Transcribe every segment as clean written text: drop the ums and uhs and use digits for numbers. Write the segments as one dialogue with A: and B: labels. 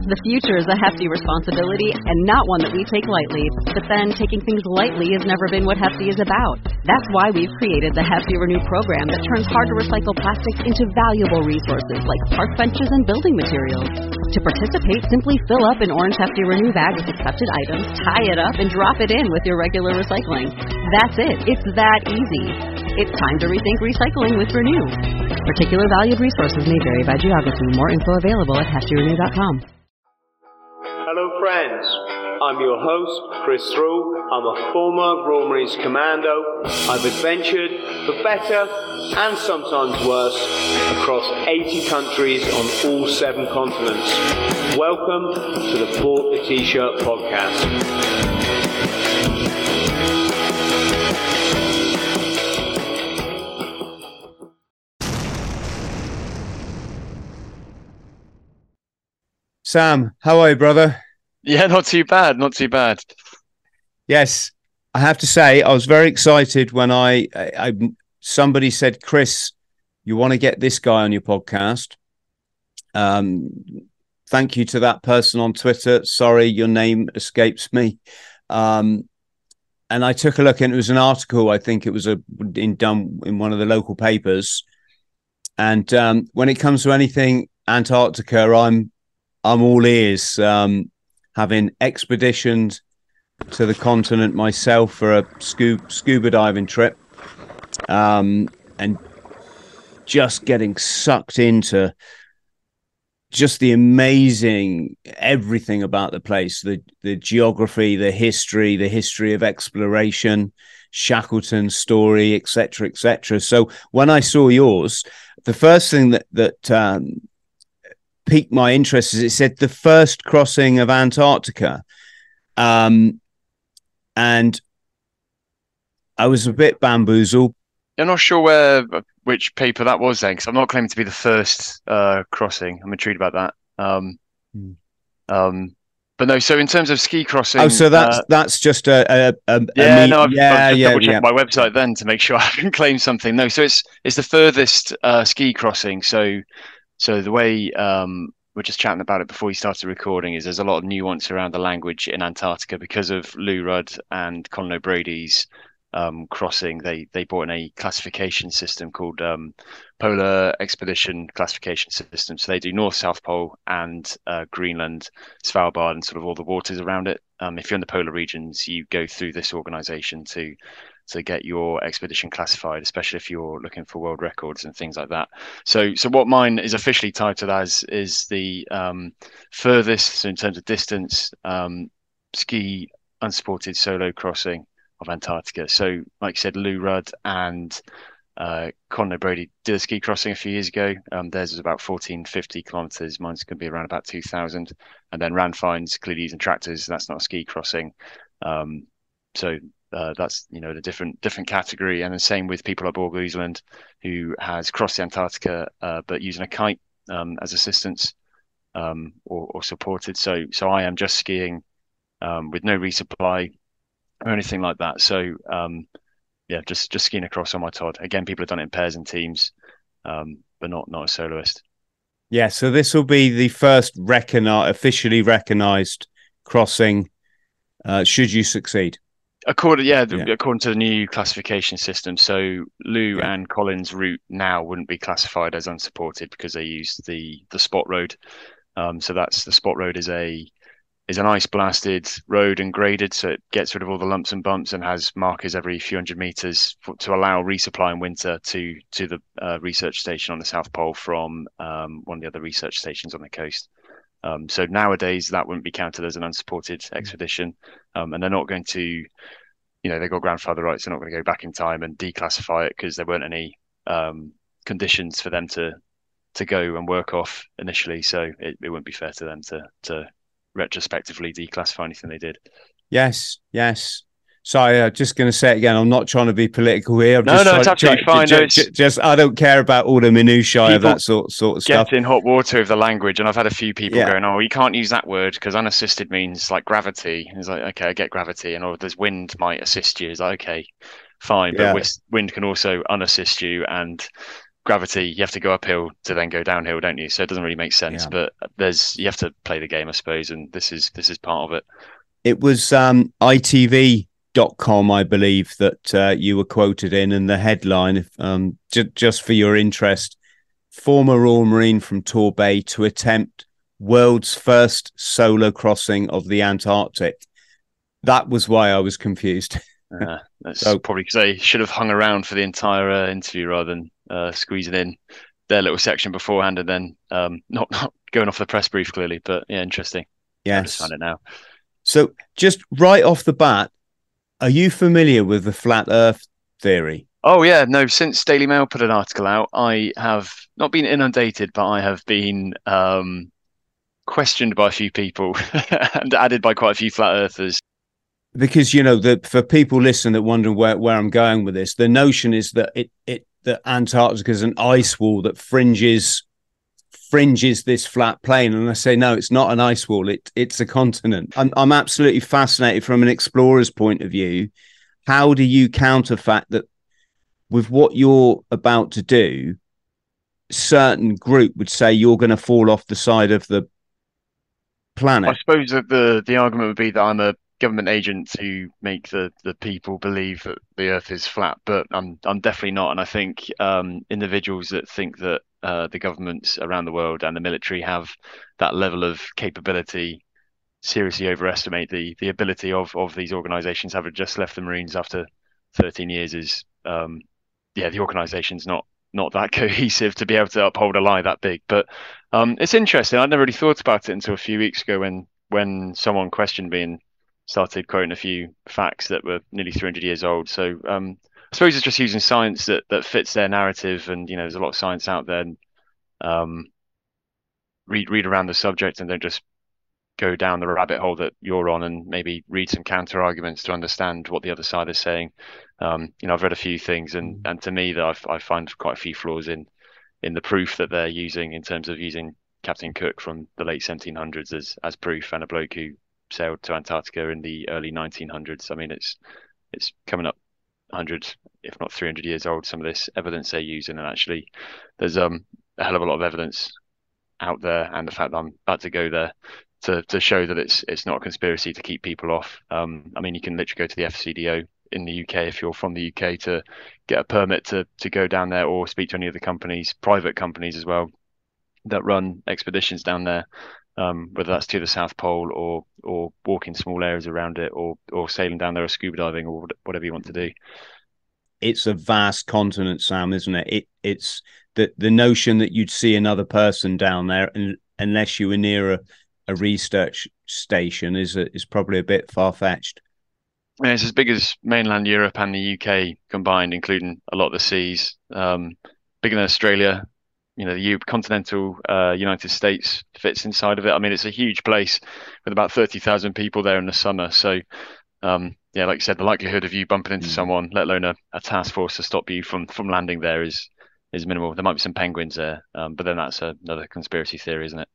A: The future is a hefty responsibility and not one that we take lightly. But then, taking things lightly has never been what Hefty is about. That's why we've created the Hefty Renew program that turns hard-to-recycle plastics into valuable resources like park benches and building materials. To participate, simply fill up an orange Hefty Renew bag with accepted items, tie it up, and drop it in with your regular recycling. That's it. It's that easy. It's time to rethink recycling with Renew. Particular valued resources may vary by geography. More info available at heftyrenew.com.
B: Hello friends, I'm your host, Chris Thrall. I'm a former Royal Marines Commando. I've adventured, for better and sometimes worse, across 80 countries on all 7 continents. Welcome to the Bought the T-Shirt podcast.
C: Sam, how are you, brother?
D: Yeah, not too bad, not too bad.
C: Yes, I have to say, I was very excited when somebody said, Chris, you want to get this guy on your podcast. Thank you to that person on Twitter. Sorry, your name escapes me. And I took a look, and it was an article. I think it was done in one of the local papers. And when it comes to anything Antarctica, I'm all ears. Having expeditioned to the continent myself for a scuba diving trip, and just getting sucked into just the amazing everything about the place, the geography, the history of exploration, Shackleton's story, etc., etc. So when I saw yours, the first thing that piqued my interest is it said the first crossing of Antarctica, and I was a bit bamboozled.
D: I'm not sure which paper that was then, because I'm not claiming to be the first crossing. I'm intrigued about that. But no, so in terms of ski crossing,
C: so that's just
D: I've double checked my website then to make sure I haven't claimed something. No, so it's the furthest ski crossing. So the way we're just chatting about it before we started recording is there's a lot of nuance around the language in Antarctica because of Lou Rudd and Colin O'Brady's crossing. They brought in a classification system called Polar Expedition Classification System. So they do North, South Pole and Greenland, Svalbard, and sort of all the waters around it. If you're in the polar regions, you go through this organization to get your expedition classified, especially if you're looking for world records and things like that. So what mine is officially titled as is the furthest, so in terms of distance, ski unsupported solo crossing of Antarctica. So like you said, Lou Rudd and Colin O'Brady did a ski crossing a few years ago. Theirs was about 1,450 kilometers. Mine's going to be around about 2,000. And then Ranfines, clearly using tractors. That's not a ski crossing. That's the different category, and the same with people like Borg Ousland, who has crossed the Antarctica but using a kite as assistance or supported. So I am just skiing with no resupply or anything like that. So just skiing across on my Todd. Again, people have done it in pairs and teams, but not a soloist.
C: Yeah, so this will be the first officially recognised crossing. Should you succeed?
D: According to the new classification system, so Lou and Colin's route now wouldn't be classified as unsupported because they used the spot road. So that's the spot road is an ice blasted road and graded, so it gets rid of all the lumps and bumps and has markers every few hundred meters to allow resupply in winter to the research station on the South Pole from one of the other research stations on the coast. So nowadays that wouldn't be counted as an unsupported expedition, and they're not going to, they've got grandfather rights. They're not going to go back in time and declassify it because there weren't any conditions for them to go and work off initially. So it wouldn't be fair to them to retrospectively declassify anything they did.
C: Yes. Sorry, just going to say it again. I'm not trying to be political here.
D: No, it's absolutely fine.
C: Just I don't care about all the minutiae of that sort of stuff.
D: Get in hot water with the language, and I've had a few people going, "Oh, you can't use that word because unassisted means like gravity." And it's like, okay, I get gravity, and there's wind might assist you. It's like, okay, fine, but wind can also unassist you, and gravity, you have to go uphill to then go downhill, don't you? So it doesn't really make sense. Yeah. But you have to play the game, I suppose, and this is part of it.
C: It was ITV.com, I believe, that you were quoted in, and the headline, just for your interest, former Royal Marine from Torbay to attempt world's first solo crossing of the Antarctic. That was why I was confused.
D: That's probably because they should have hung around for the entire interview rather than squeezing in their little section beforehand and then not going off the press brief, clearly. But yeah, interesting.
C: Yes.
D: I just found it now.
C: So just right off the bat, are you familiar with the flat Earth theory?
D: Oh, yeah. No, since Daily Mail put an article out, I have not been inundated, but I have been questioned by a few people and added by quite a few flat earthers.
C: Because, you know, for people listening that wonder where I'm going with this, the notion is that that Antarctica is an ice wall that fringes this flat plane. And I say, no, it's not an ice wall. It's a continent. I'm absolutely fascinated from an explorer's point of view. How do you counterfact that with what you're about to do, certain group would say you're going to fall off the side of the planet?
D: I suppose that the argument would be that I'm a government agent to make the people believe that the Earth is flat, but I'm definitely not. And I think individuals that think that the governments around the world and the military have that level of capability seriously overestimate the ability of these organisations. Having just left the Marines after 13 years is the organisation's not that cohesive to be able to uphold a lie that big. But it's interesting. I'd never really thought about it until a few weeks ago when someone questioned me and started quoting a few facts that were nearly 300 years old. So I suppose it's just using science that fits their narrative. And, you know, there's a lot of science out there. And, read around the subject and don't just go down the rabbit hole that you're on, and maybe read some counter arguments to understand what the other side is saying. You know, I've read a few things, and to me that I find quite a few flaws in the proof that they're using, in terms of using Captain Cook from the late 1700s as proof, and a bloke who sailed to Antarctica in the early 1900s. I mean, it's coming up 100, if not 300 years old, some of this evidence they're using, and actually there's a hell of a lot of evidence out there, and the fact that I'm about to go there to show that it's not a conspiracy to keep people off. I mean, you can literally go to the FCDO in the UK if you're from the UK to get a permit to go down there, or speak to any of the companies, private companies as well, that run expeditions down there. Whether that's to the South Pole or walking small areas around it, or sailing down there, or scuba diving, or whatever you want to do.
C: It's a vast continent, Sam, isn't it? It's the notion that you'd see another person down there, and unless you were near a research station, is probably a bit far fetched.
D: Yeah, it's as big as mainland Europe and the UK combined, including a lot of the seas. Bigger than Australia. You know, the continental United States fits inside of it. I mean, it's a huge place with about 30,000 people there in the summer. So, like you said, the likelihood of you bumping into someone, let alone a task force to stop you from landing there, is minimal. There might be some penguins there, but then that's another conspiracy theory, isn't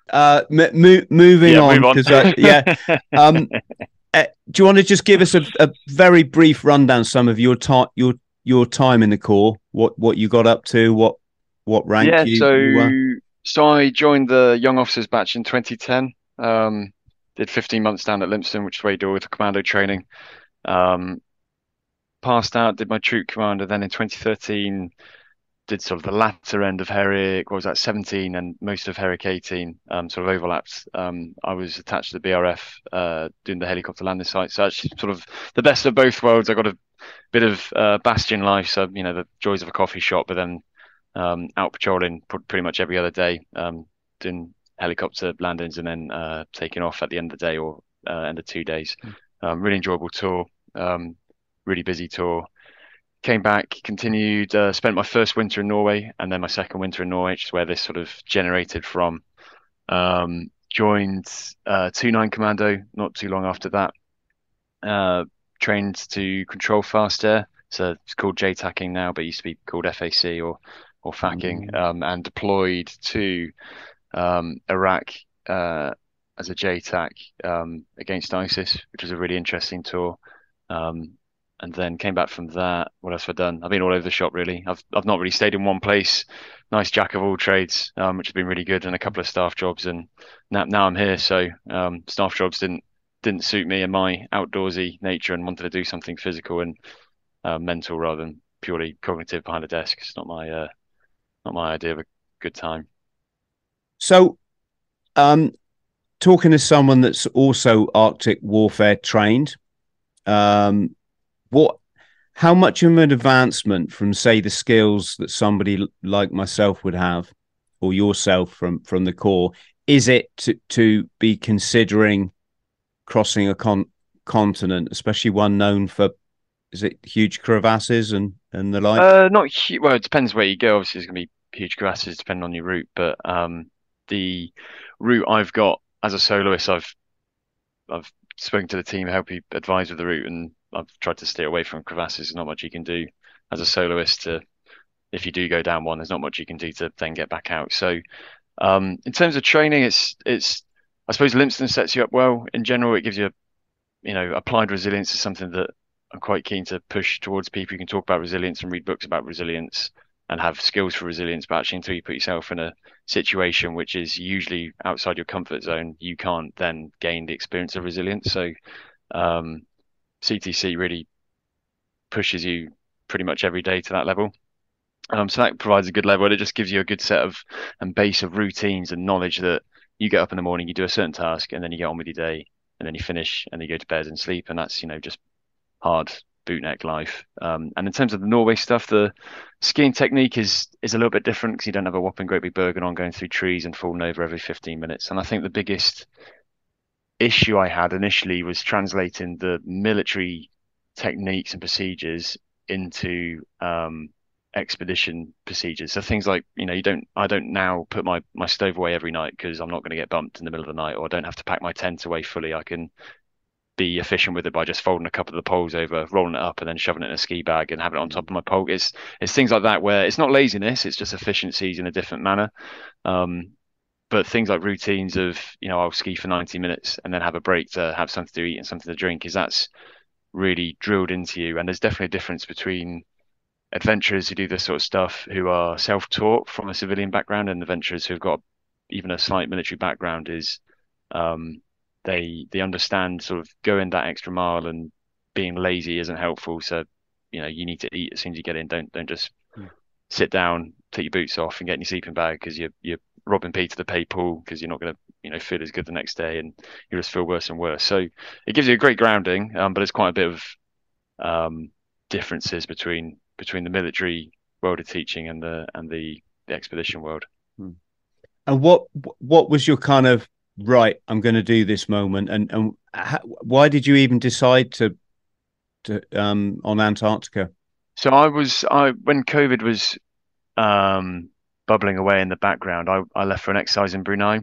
D: it?
C: Moving on. Do you want to just give us a very brief rundown, some of your time in the Corps, what you got up to, what rank you were?
D: So I joined the Young Officers Batch in 2010. Did 15 months down at Lympstone, which is where you do with the commando training. Passed out, did my troop commander. Then in 2013, did sort of the latter end of Herrick. What was that, 17 and most of Herrick 18, sort of overlapped. I was attached to the BRF, doing the helicopter landing site. So actually sort of the best of both worlds. I got a bit of bastion life, so, you know, the joys of a coffee shop, but then out patrolling pretty much every other day, doing helicopter landings, and then taking off at the end of the day, or end of 2 days. Really enjoyable tour, really busy tour. Came back, continued, spent my first winter in Norway, and then my second winter in Norway, which is where this sort of generated from. Joined 2-9 Commando not too long after that. Trained to control fast air, so it's called JTACing now, but it used to be called FAC or FACing, and deployed to Iraq as a JTAC against ISIS, which was a really interesting tour. and then came back from that. What else have I done? I've been all over the shop really. I've not really stayed in one place. Nice jack of all trades, which has been really good, and a couple of staff jobs, and now I'm here. So staff jobs didn't suit me and my outdoorsy nature, and wanted to do something physical and mental rather than purely cognitive behind a desk. It's not my idea of a good time.
C: So, talking to someone that's also Arctic warfare trained, how much of an advancement from, say, the skills that somebody like myself would have, or yourself from the Corps, is it to be considering crossing a continent, especially one known for, is it huge crevasses and the like?
D: Not huge. Well, it depends where you go. Obviously, there's going to be huge crevasses depending on your route, but the route I've got as a soloist, I've spoken to the team, help you advise with the route, and I've tried to steer away from crevasses. There's not much you can do as a soloist if you do go down one, there's not much you can do to then get back out. So in terms of training, it's I suppose Lympstone sets you up well. In general, it gives you applied resilience is something that I'm quite keen to push towards people. You can talk about resilience and read books about resilience and have skills for resilience, but actually until you put yourself in a situation which is usually outside your comfort zone, you can't then gain the experience of resilience. So CTC really pushes you pretty much every day to that level. So that provides a good level, and it just gives you a good set of and base of routines and knowledge that you get up in the morning, you do a certain task, and then you get on with your day, and then you finish, and then you go to bed and sleep, and that's just hard bootneck life. And in terms of the Norway stuff, the skiing technique is a little bit different because you don't have a whopping great big bergen on going through trees and falling over every 15 minutes. And I think the biggest issue I had initially was translating the military techniques and procedures into expedition procedures. So things like, I don't now put my stove away every night because I'm not going to get bumped in the middle of the night, or I don't have to pack my tent away fully. I can be efficient with it by just folding a couple of the poles over, rolling it up, and then shoving it in a ski bag and having it on top of my pole. It's things like that where it's not laziness, it's just efficiencies in a different manner. But things like routines of, I'll ski for 90 minutes and then have a break to have something to eat and something to drink, that's really drilled into you. And there's definitely a difference between adventurers who do this sort of stuff who are self-taught from a civilian background and adventurers who've got even a slight military background. Is they understand sort of going that extra mile, and being lazy isn't helpful. So you need to eat as soon as you get in. Don't just sit down, take your boots off, and get in your sleeping bag because you're robbing Peter to pay Paul, because you're not going to feel as good the next day, and you just feel worse and worse. So it gives you a great grounding, but it's quite a bit of differences between the military world of teaching and the expedition world.
C: And what was your kind of, right, I'm going to do this moment, and why did you even decide to on Antarctica?
D: So when COVID was bubbling away in the background, I left for an exercise in Brunei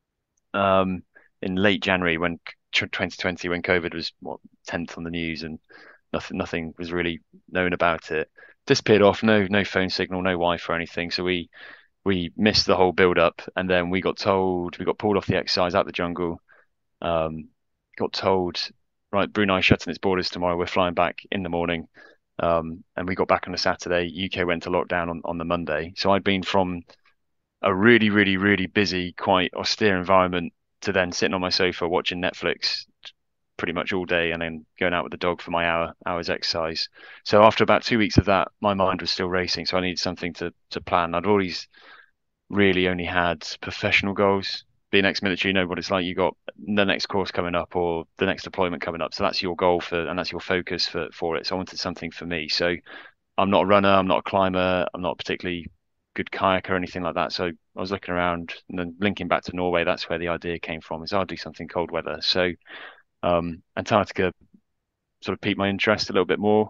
D: in late January, when 2020, when COVID was 10th on the news and nothing was really known about it. Disappeared off, no phone signal, no Wi-Fi or anything. So we missed the whole build up, and then we got pulled off the exercise out the jungle. Got told, right, Brunei shutting its borders tomorrow. We're flying back in the morning. And we got back on a Saturday. UK went to lockdown on the Monday. So I'd been from a really, really, really busy, quite austere environment to then sitting on my sofa watching Netflix pretty much all day, and then going out with the dog for my hour's exercise. So after about 2 weeks of that, my mind was still racing. So I needed something to plan. I'd always really only had professional goals. Being ex-military, you know what it's like. You got the next course coming up or the next deployment coming up. So that's your goal and that's your focus for it. So I wanted something for me. So I'm not a runner, I'm not a climber, I'm not a particularly good kayaker or anything like that. So I was looking around, and then linking back to Norway, that's where the idea came from, is I'll do something cold weather. So Antarctica sort of piqued my interest a little bit more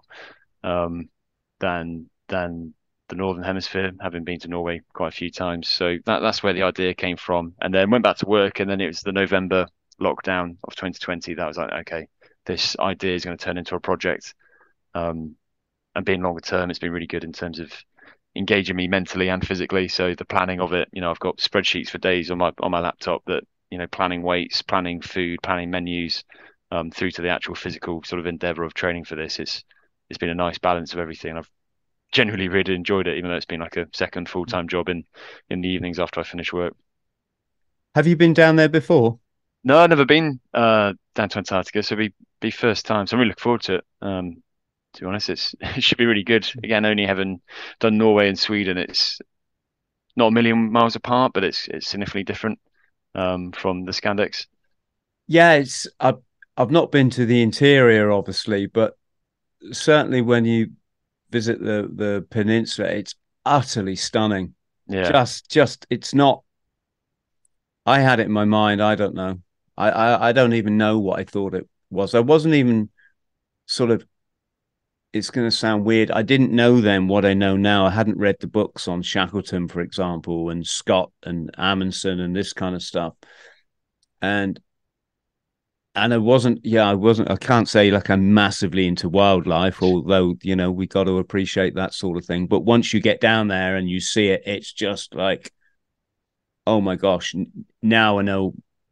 D: than the Northern Hemisphere, having been to Norway quite a few times. So that's where the idea came from. And then went back to work, and then it was the November lockdown of 2020 that was like, okay, this idea is going to turn into a project. And being longer term, it's been really good in terms of engaging me mentally and physically. So the planning of it, I've got spreadsheets for days on my laptop that, planning weights, planning food, planning menus, through to the actual physical sort of endeavor of training for this. it's been a nice balance of everything. I've genuinely really enjoyed it, even though it's been like a second full-time job in the evenings after I finish work.
C: Have you been down there before?
D: No, I've never been down to Antarctica, so it'll be first time. So I'm really looking forward to it. To be honest, it should be really good. Again, only having done Norway and Sweden, it's not a million miles apart, but it's significantly different from the Scandex.
C: Yeah, I've not been to the interior, obviously, but certainly when you visit the peninsula, it's utterly stunning.
D: Yeah,
C: just it's not. I had it in my mind. I don't know. I don't even know what I thought it was. I wasn't even sort of. It's going to sound weird. I didn't know then what I know now. I hadn't read the books on Shackleton, for example, and Scott and Amundsen and this kind of stuff. And I wasn't, I can't say like I'm massively into wildlife, although, we got to appreciate that sort of thing. But once you get down there and you see it, it's just like, oh my gosh, now I know,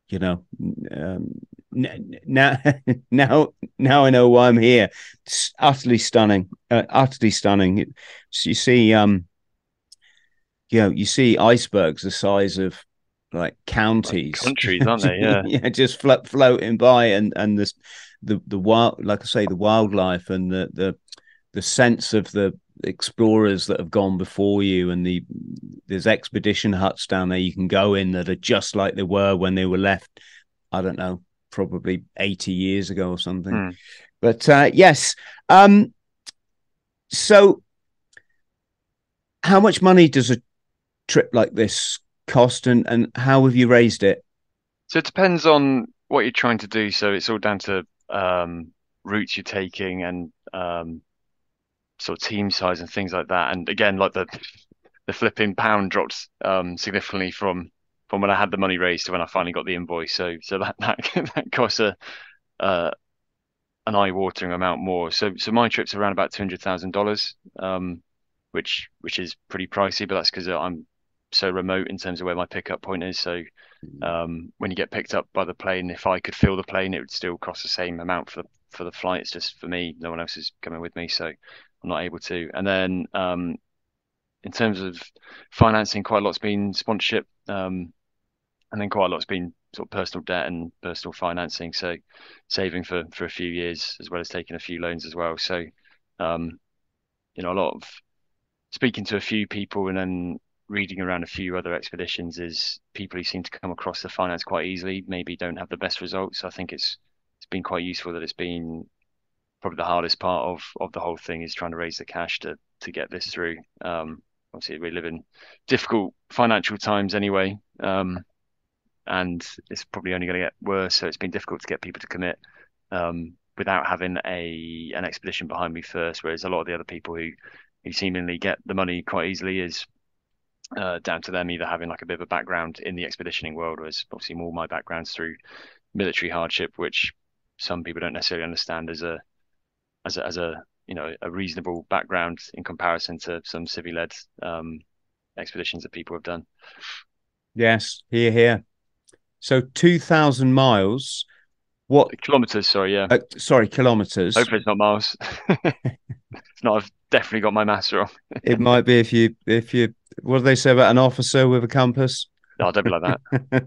C: now I know why I'm here. It's utterly stunning, utterly stunning. So you see, you see icebergs the size of like counties,
D: like countries, aren't they? Yeah,
C: yeah, just floating by, and the wild, like I say, the wildlife and the sense of the explorers that have gone before you, and there's expedition huts down there you can go in that are just like they were when they were left. I don't know, probably 80 years ago or something. But yes. So how much money does a trip like this cost, and how have you raised it?
D: So it depends on what you're trying to do. So it's all down to routes you're taking and sort of team size and things like that. And again, like the flipping pound dropped significantly from when I had the money raised to when I finally got the invoice. So that costs an eye-watering amount more. So my trip's around about $200,000, which is pretty pricey, but that's because I'm so remote in terms of where my pickup point is. So when you get picked up by the plane, if I could fill the plane, it would still cost the same amount for the flight. It's just for me, no one else is coming with me, so I'm not able to. And then in terms of financing, quite a lot's been sponsorship, and then quite a lot's been sort of personal debt and personal financing. So saving for a few years, as well as taking a few loans as well. So a lot of speaking to a few people and then reading around a few other expeditions is people who seem to come across the finance quite easily maybe don't have the best results. I think it's been quite useful that it's been probably the hardest part of the whole thing is trying to raise the cash to get this through. Obviously we live in difficult financial times anyway, and it's probably only going to get worse. So it's been difficult to get people to commit without having an expedition behind me first. Whereas a lot of the other people who seemingly get the money quite easily is down to them either having like a bit of a background in the expeditioning world, whereas obviously more my background's through military hardship, which some people don't necessarily understand as a a reasonable background in comparison to some civvy-led expeditions that people have done.
C: Yes, here. So 2,000 miles. What
D: kilometers? Sorry, yeah.
C: Sorry, kilometers.
D: Hopefully it's not miles. It's not. I've definitely got my maths wrong.
C: It might be if you. What do they say about an officer with a compass?
D: No, don't be like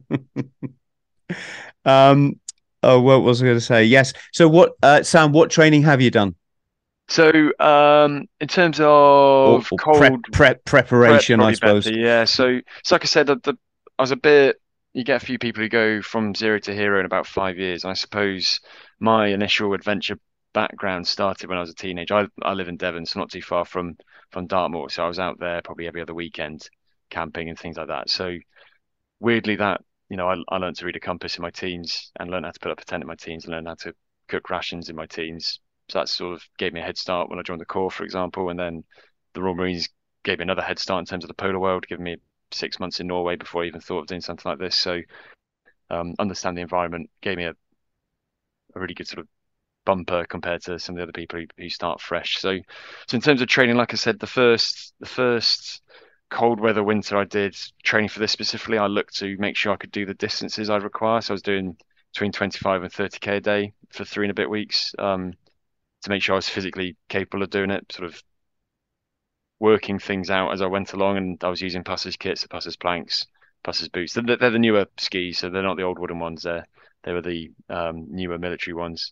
C: that. Oh, what was I going to say? Yes. So, what, Sam? What training have you done?
D: So, in terms of cold
C: preparation, I suppose.
D: Better, yeah. So like I said, I was a bit. You get a few people who go from zero to hero in about 5 years. And I suppose my initial adventure background started when I was a teenager. I live in Devon, so not too far from Dartmoor. So I was out there probably every other weekend camping and things like that. So weirdly, that I learned to read a compass in my teens and learned how to put up a tent in my teens and learned how to cook rations in my teens. So that sort of gave me a head start when I joined the Corps, for example. And then the Royal Marines gave me another head start in terms of the polar world, giving me 6 months in Norway before I even thought of doing something like this. So understand the environment gave me a really good sort of bumper compared to some of the other people who start fresh. So in terms of training, like I said, the first cold weather winter I did training for this specifically, I looked to make sure I could do the distances I'd require. So I was doing between 25 and 30k a day for 3 and a bit weeks. to make sure I was physically capable of doing it, sort of working things out as I went along. And I was using Passers kits, Passers planks, Passers boots. They're the newer skis, so they're not the old wooden ones. They were the newer military ones.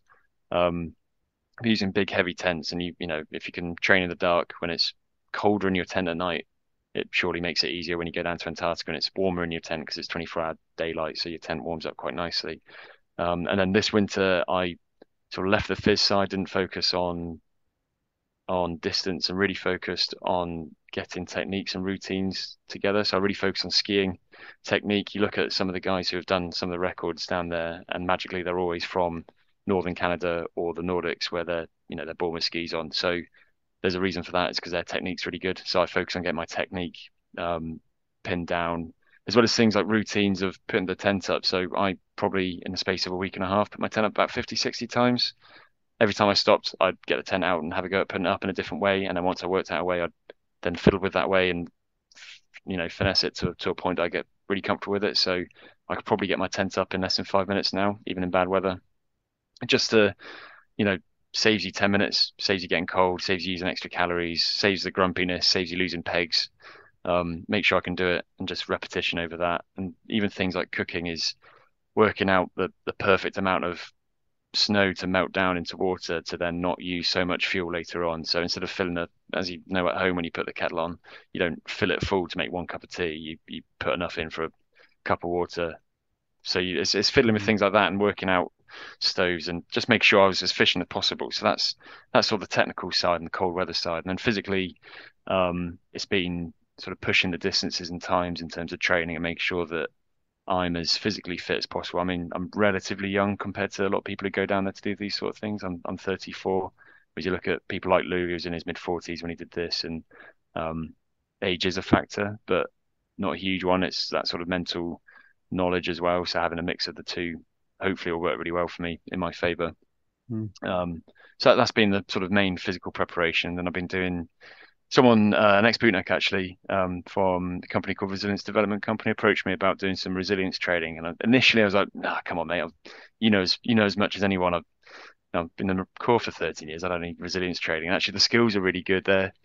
D: Using big heavy tents, and you know, if you can train in the dark when it's colder in your tent at night, it surely makes it easier when you go down to Antarctica and it's warmer in your tent because it's 24-hour daylight, so your tent warms up quite nicely. And then this winter, I sort of left the phys side, didn't focus on distance, and really focused on getting techniques and routines together. So I really focused on skiing technique. You look at some of the guys who have done some of the records down there, and magically they're always from northern Canada or the Nordics, where they're born with skis on. So there's a reason for that. It's because their technique's really good. So I focus on getting my technique pinned down, as well as things like routines of putting the tent up. So I probably, in the space of a week and a half, put my tent up about 50, 60 times. Every time I stopped, I'd get the tent out and have a go at putting it up in a different way. And then once I worked out a way, I'd then fiddle with that way and, finesse it to a point that I get really comfortable with it. So I could probably get my tent up in less than 5 minutes now, even in bad weather. Just to, saves you 10 minutes, saves you getting cold, saves you using extra calories, saves the grumpiness, saves you losing pegs. Make sure I can do it, and just repetition over that. And even things like cooking is working out the perfect amount of snow to melt down into water to then not use so much fuel later on. So instead of filling it, as you know at home when you put the kettle on, you don't fill it full to make 1 cup of tea. You put enough in for a cup of water. So it's fiddling with things like that and working out stoves, and just make sure I was as efficient as possible. So that's sort of the technical side and the cold weather side. And then physically, it's been sort of pushing the distances and times in terms of training and make sure that I'm as physically fit as possible. I mean, I'm relatively young compared to a lot of people who go down there to do these sort of things. I'm 34. As you look at people like Lou, who's in his mid-40s when he did this, and age is a factor, but not a huge one. It's that sort of mental knowledge as well. So having a mix of the two hopefully will work really well for me in my favor. So that's been the sort of main physical preparation. Then I've been doing an ex-bootneck actually, from a company called Resilience Development Company, approached me about doing some resilience training. And initially I was like, nah, come on, mate. You know as much as anyone. I've been in the Corps for 13 years. I don't need resilience training. And actually, the skills are really good.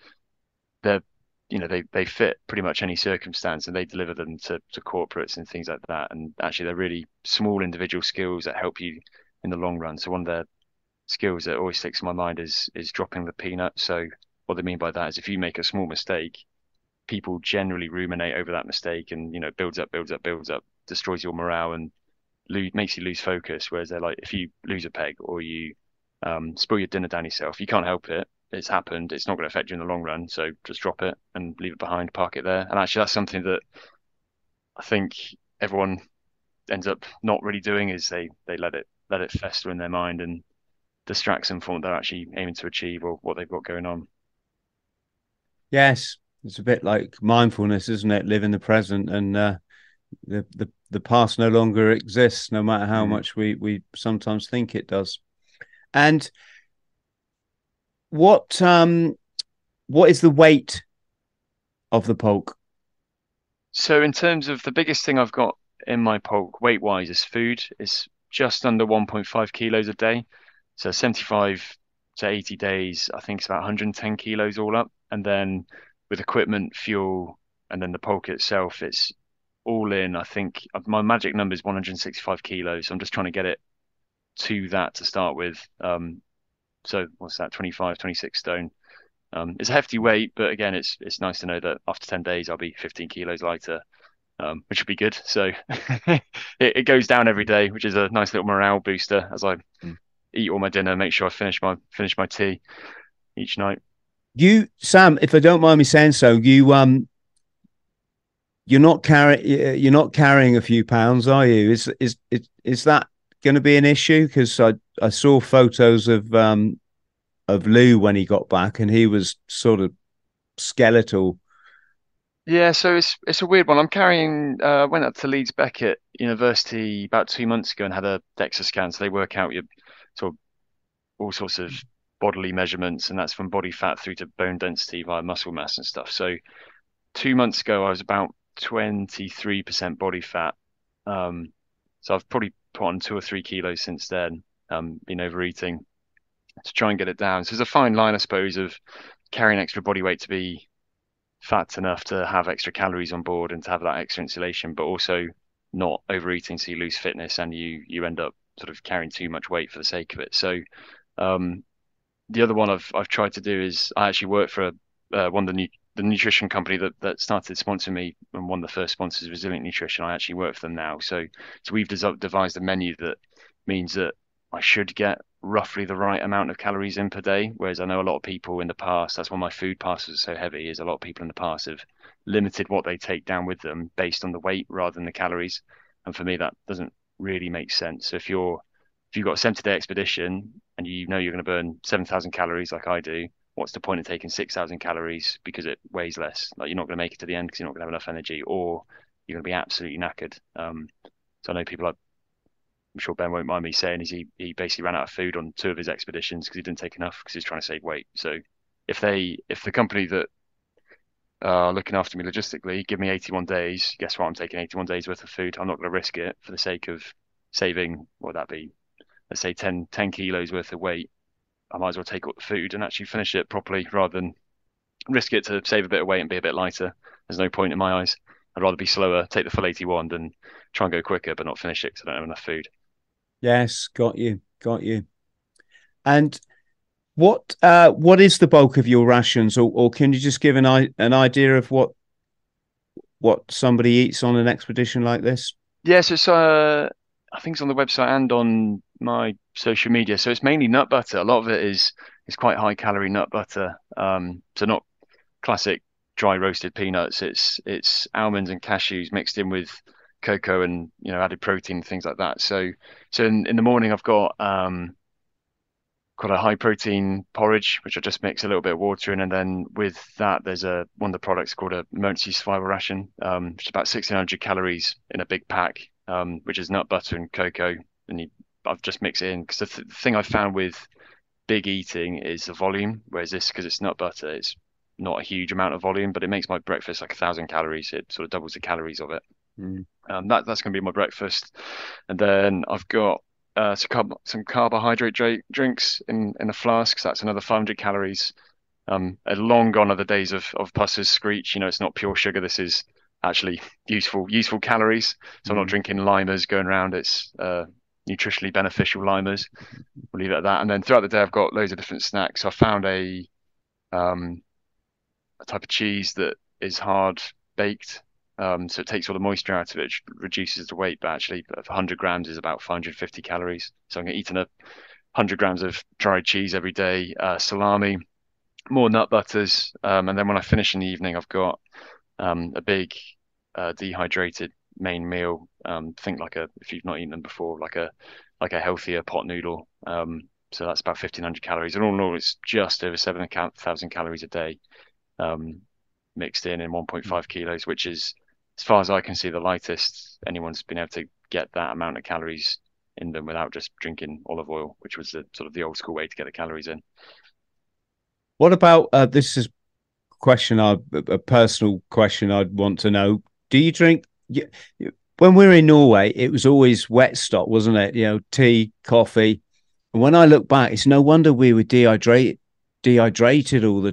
D: They fit pretty much any circumstance, and they deliver them to corporates and things like that. And actually, they're really small individual skills that help you in the long run. So one of the skills that always sticks in my mind is dropping the peanut. So what they mean by that is if you make a small mistake, people generally ruminate over that mistake, and builds up, destroys your morale and makes you lose focus. Whereas they're like, if you lose a peg or you spill your dinner down yourself, you can't help it. It's happened. It's not going to affect you in the long run. So just drop it and leave it behind, park it there. And actually, that's something that I think everyone ends up not really doing, is they let it fester in their mind and distracts them from what they're actually aiming to achieve or what they've got going on.
C: Yes, it's a bit like mindfulness, isn't it? Live in the present, and the past no longer exists, no matter how much we sometimes think it does. And what is the weight of the Polk?
D: So in terms of the biggest thing I've got in my Polk weight wise is food. It's just under 1.5 kilos a day. So 75 to 80 days, I think it's about 110 kilos all up. And then with equipment, fuel, and then the Polk itself, it's all in. I think my magic number is 165 kilos. So I'm just trying to get it to that to start with. So what's that, 25, 26 stone. It's a hefty weight, but again, it's nice to know that after 10 days, I'll be 15 kilos lighter, which would be good. So it goes down every day, which is a nice little morale booster as I eat all my dinner, make sure I finish my tea each night.
C: You, Sam, if I don't mind me saying so, you're not carrying a few pounds, are you? Is that going to be an issue? Because I saw photos of Lou when he got back, and he was sort of skeletal.
D: Yeah, so it's a weird one. I'm carrying. Went up to Leeds Beckett University about 2 months ago and had a DEXA scan. So they work out your sort of all sorts of bodily measurements, and that's from body fat through to bone density via muscle mass and stuff. So 2 months ago, I was about 23% body fat. So I've probably put on 2 or 3 kilos since then. Been overeating. to try and get it down. So there's a fine line, I suppose, of carrying extra body weight to be fat enough to have extra calories on board and to have that extra insulation, but also not overeating so you lose fitness and you end up sort of carrying too much weight for the sake of it. So the other one I've tried to do is I actually work for one of the nutrition company that started sponsoring me, and one of the first sponsors, Resilient Nutrition. I actually work for them now. So we've devised a menu that means that I should get roughly the right amount of calories in per day. Whereas I know a lot of people in the past, that's why my food parcels are so heavy, is a lot of people in the past have limited what they take down with them based on the weight rather than the calories. And for me, that doesn't really make sense. So if you've got a 70-day expedition and you know you're going to burn 7,000 calories like I do, what's the point of taking 6,000 calories because it weighs less? Like, you're not going to make it to the end because you're not going to have enough energy, or you're going to be absolutely knackered. So I know people, I'm sure Ben won't mind me saying, is he basically ran out of food on 2 of his expeditions because he didn't take enough because he's trying to save weight. So if the company that are looking after me logistically give me 81 days, guess what? I'm taking 81 days worth of food. I'm not going to risk it for the sake of saving, what would that be? Let's say 10 kilos worth of weight. I might as well take up the food and actually finish it properly rather than risk it to save a bit of weight and be a bit lighter. There's no point in my eyes. I'd rather be slower, take the full 81 than try and go quicker but not finish it because I don't have enough food.
C: Yes, got you. And what is the bulk of your rations, or can you just give an idea of what somebody eats on an expedition like this?
D: Yes, it's I think it's on the website and on my social media. So it's mainly nut butter. A lot of it is quite high calorie nut butter. So not classic dry roasted peanuts. It's almonds and cashews mixed in with cocoa and added protein and things like that. So in the morning I've got a high protein porridge which I just mix a little bit of water in, and then with that there's one of the products called a emergency survival ration, which is about 1,600 calories in a big pack, which is nut butter and cocoa, and I've just mixed it in because the thing I found with big eating is the volume, whereas this, because it's nut butter, it's not a huge amount of volume, but it makes my breakfast like 1,000 calories. It sort of doubles the calories of it. That's going to be my breakfast, and then I've got some carbohydrate drinks in a flask. So that's another 500 calories. Long gone are the days of Pusser's Screech. It's not pure sugar. This is actually useful calories. So I'm not drinking limers going around. It's nutritionally beneficial limers. We'll leave it at that. And then throughout the day, I've got loads of different snacks. So I found a type of cheese that is hard baked. So it takes all the moisture out of it, which reduces the weight, but actually 100 grams is about 550 calories. So I'm eating 100 grams of dried cheese every day, salami, more nut butters. And then when I finish in the evening, I've got a big dehydrated main meal. Think if you've not eaten them before, like a healthier pot noodle. So that's about 1,500 calories. And all in all, it's just over 7,000 calories a day, mixed in 1.5 kilos, which is, as far as I can see, the lightest anyone's been able to get that amount of calories in them without just drinking olive oil, which was the old school way to get the calories in.
C: What about this is a personal question I'd want to know. Do you drink? When we were in Norway, it was always wet stock, wasn't it? Tea, coffee. And when I look back, it's no wonder we were dehydrated all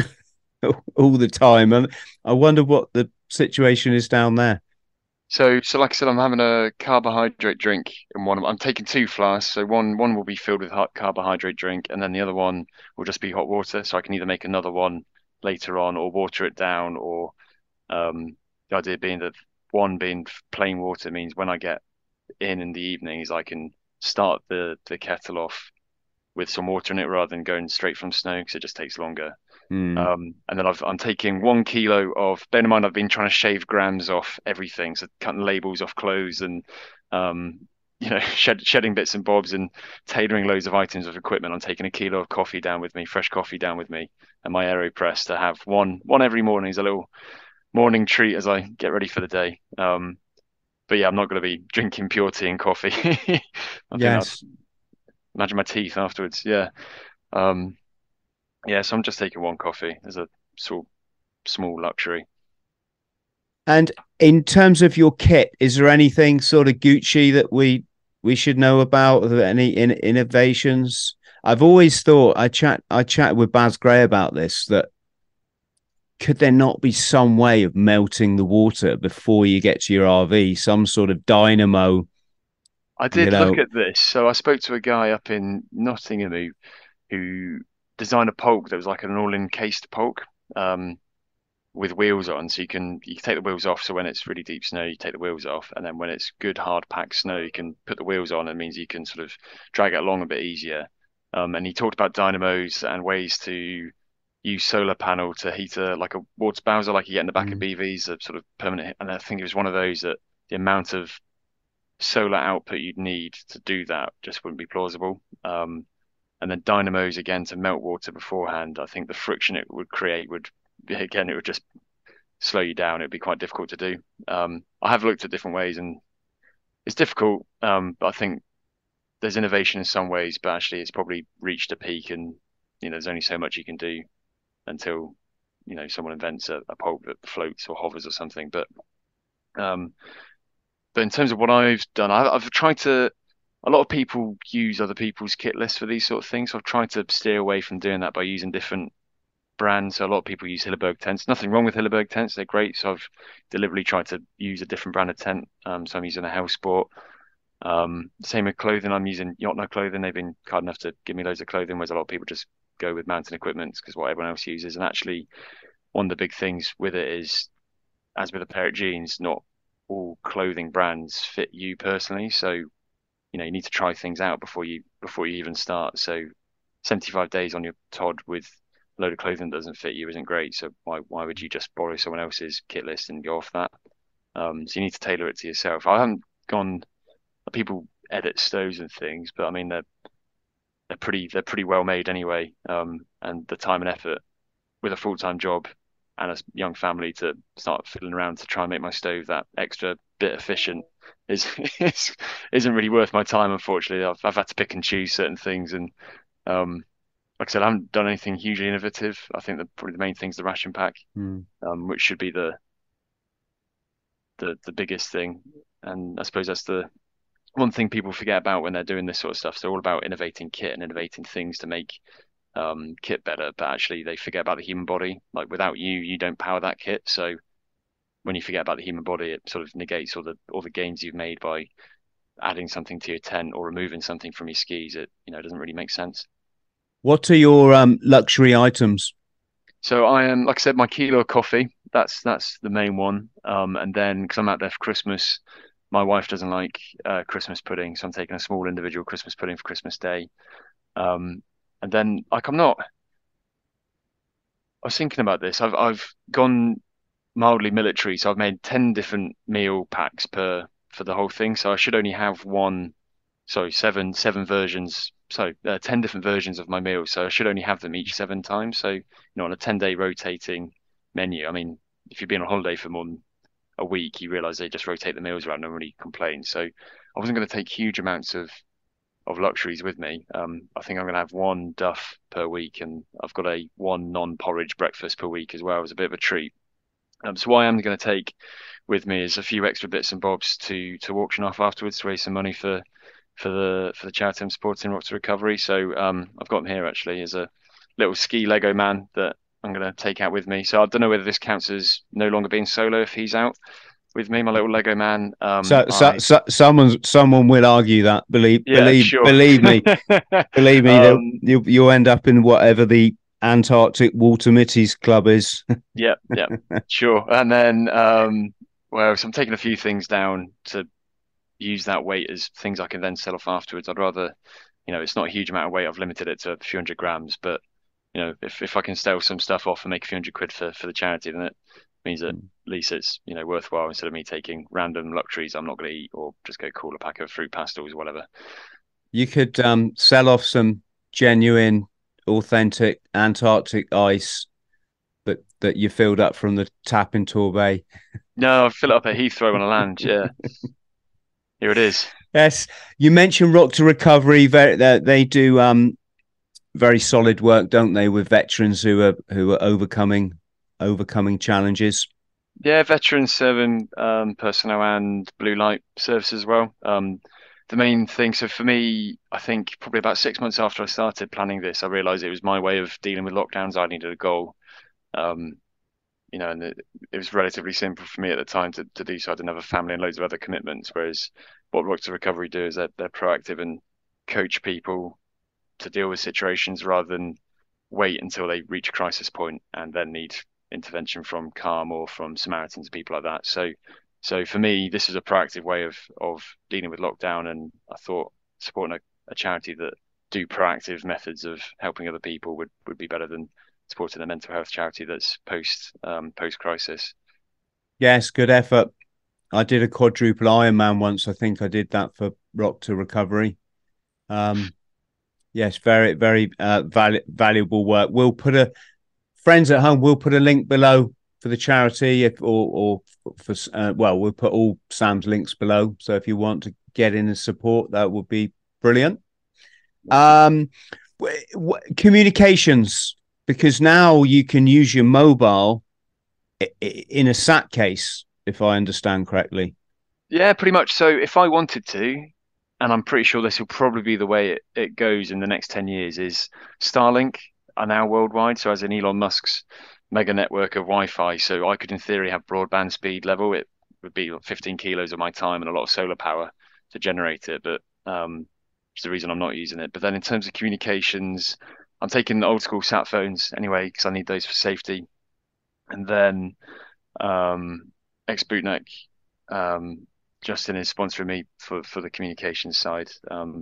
C: the time. And I wonder what the situation is down there.
D: So like I said, I'm having a carbohydrate drink in one. I'm taking 2 flasks. So one will be filled with hot carbohydrate drink, and then the other one will just be hot water. So I can either make another one later on or water it down, or the idea being that one being plain water means when I get in the evenings, I can start the kettle off with some water in it rather than going straight from snow, because it just takes longer. And then I'm taking 1 kilo of, bear in mind, I've been trying to shave grams off everything. So cutting labels off clothes and, shedding bits and bobs and tailoring loads of items of equipment. I'm taking 1 kilo of coffee down with me, fresh coffee down with me, and my AeroPress to have one every morning as a little morning treat as I get ready for the day. But yeah, I'm not going to be drinking pure tea and coffee.
C: Yes.
D: Imagine my teeth afterwards. Yeah. So I'm just taking 1 coffee as a sort of small luxury.
C: And in terms of your kit, is there anything sort of Gucci that we should know about? Are there any innovations? I've always thought I chatted with Baz Gray about this, that could there not be some way of melting the water before you get to your RV, some sort of dynamo?
D: I did look at this. So I spoke to a guy up in Nottingham who designed a polk that was like an all-encased polk with wheels on. So you can take the wheels off. So when it's really deep snow, you take the wheels off, and then when it's good hard packed snow, you can put the wheels on. It means you can sort of drag it along a bit easier. And he talked about dynamos and ways to use solar panel to heat like a water bowser, like you get in the back of BVs, a sort of permanent. And I think it was one of those that the amount of solar output you'd need to do that just wouldn't be plausible. And then dynamos again to melt water beforehand. I think the friction it would create would just slow you down. It'd be quite difficult to do. I have looked at different ways, and it's difficult. But I think there's innovation in some ways, but actually it's probably reached a peak, and there's only so much you can do until someone invents a polk that floats or hovers or something. But in terms of what I've done, I've tried to. A lot of people use other people's kit lists for these sort of things. So I've tried to steer away from doing that by using different brands. So a lot of people use Hilleberg tents. Nothing wrong with Hilleberg tents; they're great. So I've deliberately tried to use a different brand of tent. So I'm using a Hellsport. Same with clothing. I'm using Jotner clothing. They've been kind enough to give me loads of clothing, whereas a lot of people just go with mountain equipment because what everyone else uses. And actually, one of the big things with it is, as with a pair of jeans, not all clothing brands fit you personally. So you need to try things out before you even start. So 75 days on your Todd with a load of clothing that doesn't fit you isn't great. So why would you just borrow someone else's kit list and go off that? So you need to tailor it to yourself. I haven't gone. People edit stoves and things, but I mean they're pretty well made anyway. And the time and effort with a full-time job and a young family to start fiddling around to try and make my stove that extra bit efficient isn't really worth my time, unfortunately. I've had to pick and choose certain things, and like I said, I haven't done anything hugely innovative. I think probably the main thing is the ration pack, which should be the biggest thing. And I suppose that's the one thing people forget about when they're doing this sort of stuff. So they're all about innovating kit and innovating things to make kit better, but actually they forget about the human body. Like without you don't power that kit. So when you forget about the human body, it sort of negates all the gains you've made by adding something to your tent or removing something from your skis. It doesn't really make sense.
C: What are your luxury items?
D: So I am, like I said, my kilo of coffee. That's the main one. And then because I'm out there for Christmas, my wife doesn't like Christmas pudding, so I'm taking a small individual Christmas pudding for Christmas Day. And then I was thinking about this. I've gone mildly military, so I've made 10 different meal packs for the whole thing. So I should only have seven versions. So 10 different versions of my meals. So I should only have them each 7 times. So on a 10-day rotating menu. I mean, if you've been on holiday for more than a week, you realize they just rotate the meals around. Nobody complains. So I wasn't going to take huge amounts of luxuries with me. I think I'm going to have 1 duff per week, and I've got a 1 non-porridge breakfast per week as well as a bit of a treat. So what I am going to take with me is a few extra bits and bobs to auction off afterwards to raise some money for the charity I'm supporting, Rock to Recovery. So I've got them here actually as a little ski Lego man that I'm going to take out with me. So I don't know whether this counts as no longer being solo if he's out with me, my little Lego man.
C: Someone will argue that. Believe me, you'll end up in whatever the Antarctic Walter Mitty's club is.
D: yeah, sure. And then, so I'm taking a few things down to use that weight as things I can then sell off afterwards. I'd rather, it's not a huge amount of weight. I've limited it to a few hundred grams, but if I can sell some stuff off and make a few hundred quid for the charity, then it means that at least it's worthwhile instead of me taking random luxuries I'm not going to eat or just go call a pack of fruit pastels or whatever.
C: You could sell off some genuine, authentic Antarctic ice that you filled up from the tap in Torbay.
D: No, I fill it up at Heathrow when I land. Yeah, here it is.
C: Yes, you mentioned Rock to Recovery. They do very solid work, don't they, with veterans who are overcoming challenges?
D: Yeah, veterans serving personnel and blue light service as well. the main thing. So for me, I think probably about 6 months after I started planning this, I realized it was my way of dealing with lockdowns. I needed a goal. And it was relatively simple for me at the time to do so. I didn't have a family and loads of other commitments. Whereas what Rock to Recovery do is they're proactive and coach people to deal with situations rather than wait until they reach a crisis point and then need intervention from Calm or from Samaritans, people like that. So for me, this is a proactive way of dealing with lockdown, and I thought supporting a charity that do proactive methods of helping other people would be better than supporting a mental health charity that's post crisis.
C: Yes, good effort. I did a quadruple Ironman once. I think I did that for Rock to Recovery. Yes, very, very valuable work. We'll put friends at home. We'll put a link below for the charity, we'll put all Sam's links below. So if you want to get in and support, that would be brilliant. Communications, because now you can use your mobile in a sat case, if I understand correctly.
D: Yeah, pretty much. So if I wanted to, and I'm pretty sure this will probably be the way it goes in the next 10 years, is Starlink are now worldwide. So as in Elon Musk's mega network of Wi-Fi, so I could in theory have broadband speed level. It would be 15 kilos of my time and a lot of solar power to generate it, but it's the reason I'm not using it. But then in terms of communications, I'm taking old school sat phones anyway because I need those for safety. And then ex-Bootneck, Justin is sponsoring me for the communications side.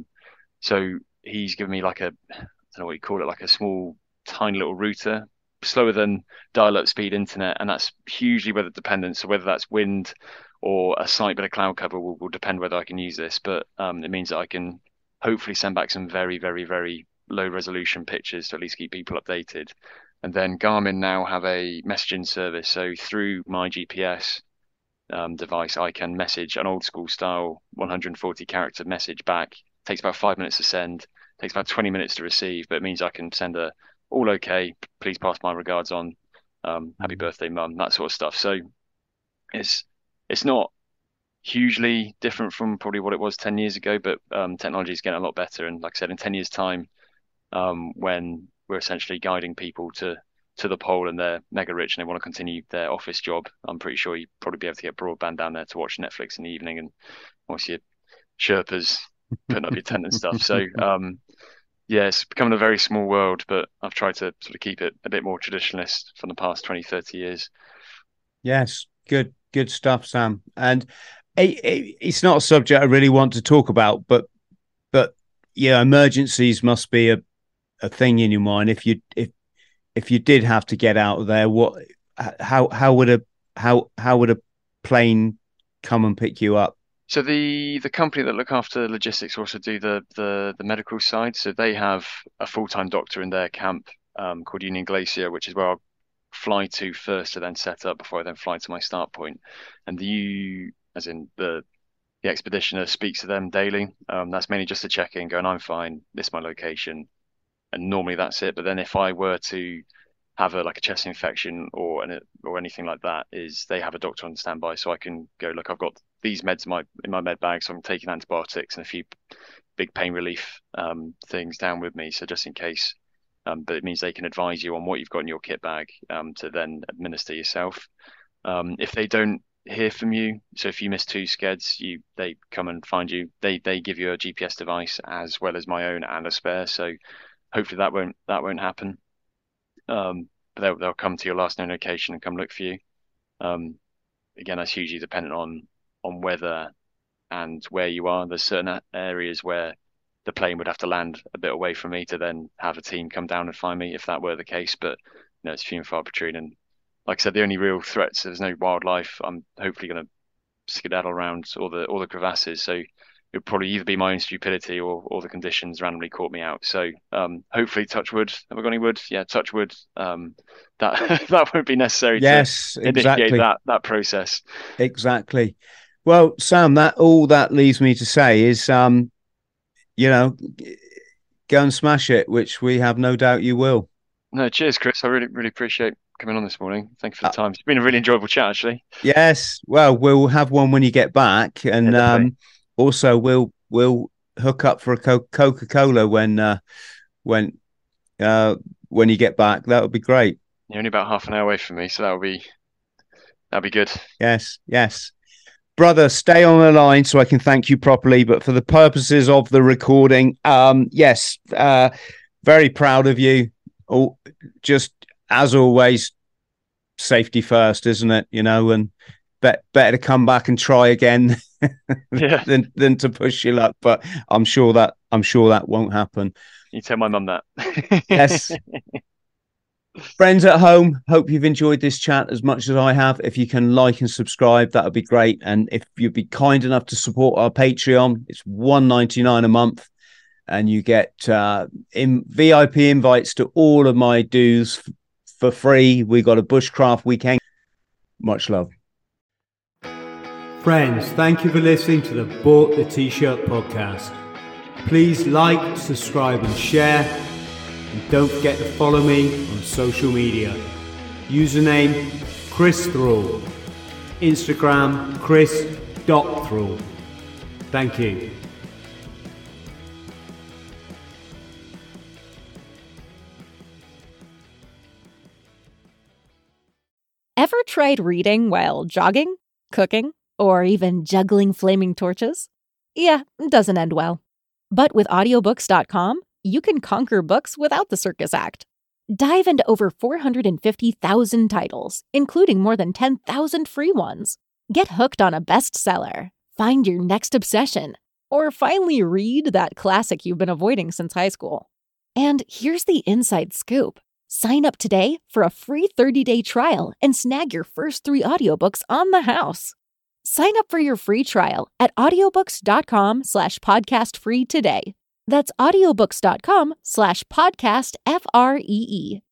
D: So he's given me like I don't know what you call it, like a small, tiny little router, slower than dial-up speed internet, and that's hugely weather dependent. So whether that's wind or a slight bit of cloud cover will depend whether I can use this. But it means that I can hopefully send back some very, very, very low resolution pictures to at least keep people updated. And then Garmin now have a messaging service. So through my GPS device, I can message an old school style 140 character message back. It takes about 5 minutes to send, takes about 20 minutes to receive, but it means I can send a all okay, please pass my regards on, happy birthday mum, that sort of stuff. So it's not hugely different from probably what it was 10 years ago, but technology is getting a lot better. And like I said, in 10 years time, when we're essentially guiding people to the pole and they're mega rich and they want to continue their office job, I'm pretty sure you'd probably be able to get broadband down there to watch Netflix in the evening and obviously Sherpas putting up your tent and stuff. So yeah, it's becoming a very small world, but I've tried to sort of keep it a bit more traditionalist for the past 20, 30 years.
C: Yes, good stuff, Sam. And it's not a subject I really want to talk about, but yeah, emergencies must be a thing in your mind. If you did have to get out of there, how would a plane come and pick you up?
D: So the company that look after logistics also do the medical side. So they have a full-time doctor in their camp called Union Glacier, which is where I'll fly to first to then set up before I then fly to my start point. And as in the expeditioner, speaks to them daily. That's mainly just to check in, going, I'm fine, this is my location. And normally that's it. But then if I were to have a chest infection or anything like that, is they have a doctor on standby, so I can go, look, I've got these meds in my med bag, so I'm taking antibiotics and a few big pain relief things down with me, so just in case. But it means they can advise you on what you've got in your kit bag to then administer yourself. If they don't hear from you, so if you miss 2 skeds, they come and find you. They give you a GPS device as well as my own and a spare, so hopefully that won't happen. But they'll come to your last known location and come look for you. Again, that's hugely dependent on weather and where you are. There's certain areas where the plane would have to land a bit away from me to then have a team come down and find me if that were the case. But it's few and far between. And like I said, the only real threats, there's no wildlife. I'm hopefully going to skedaddle around all the crevasses. So it would probably either be my own stupidity or the conditions randomly caught me out. So hopefully, touch wood. Have I got any wood? Yeah, touch wood. That won't be necessary to initiate that process.
C: Exactly. Well, Sam, all that leaves me to say is, go and smash it, which we have no doubt you will.
D: No, cheers, Chris. I really, really appreciate coming on this morning. Thank you for the time. It's been a really enjoyable chat, actually.
C: Yes. Well, we'll have one when you get back, and also we'll we'll hook up for a Coca-Cola when you get back. That would be great.
D: You're only about half an hour away from me, so that'll be good.
C: Yes. Brother, stay on the line so I can thank you properly. But for the purposes of the recording, yes, very proud of you. Oh, just as always, safety first, isn't it? And better to come back and try again than to push your luck. But I'm sure that won't happen.
D: You tell my mum that.
C: Yes. Friends at home, hope you've enjoyed this chat as much as I have. If you can like and subscribe, that would be great. And if you'd be kind enough to support our Patreon, it's $1.99 a month. And you get VIP invites to all of my dues for free. We got a bushcraft weekend. Much love.
B: Friends, thank you for listening to the Bought the T-Shirt podcast. Please like, subscribe and share. And don't forget to follow me on social media. Username Chris Thrall. Instagram chris.thrall. Thank you.
E: Ever tried reading while jogging, cooking, or even juggling flaming torches? Yeah, it doesn't end well. But with audiobooks.com, you can conquer books without the circus act. Dive into over 450,000 titles, including more than 10,000 free ones. Get hooked on a bestseller, find your next obsession, or finally read that classic you've been avoiding since high school. And here's the inside scoop. Sign up today for a free 30-day trial and snag your first 3 audiobooks on the house. Sign up for your free trial at audiobooks.com/podcastfree today. That's audiobooks.com/podcastfree.